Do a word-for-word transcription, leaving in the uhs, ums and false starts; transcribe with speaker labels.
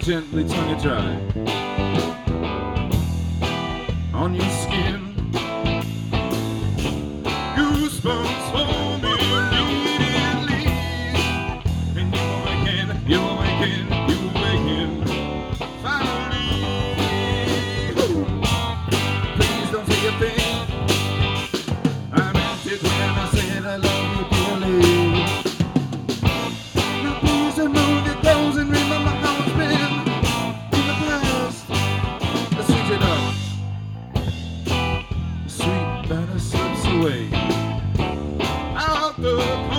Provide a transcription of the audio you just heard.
Speaker 1: gently tongue it dry on your skin. Goosebumps for me immediately, and you awaken, you awaken, you awaken. Finally, please don't say a thing. I meant it when I said I love you dearly. Now please don't move your clothes and remember how it's been in the past. Let's switch it up. The sweet banner slips away out the